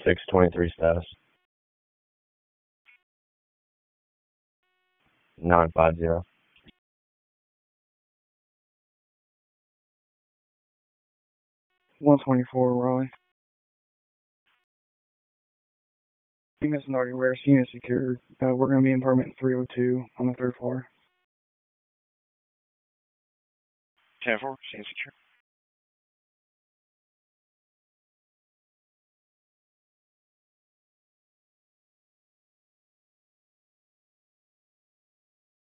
623 status. 950. 124 Raleigh. Unit's not anywhere. Unit secured. We're going to be in apartment 302 on the 3rd floor. 10-4, unit secure.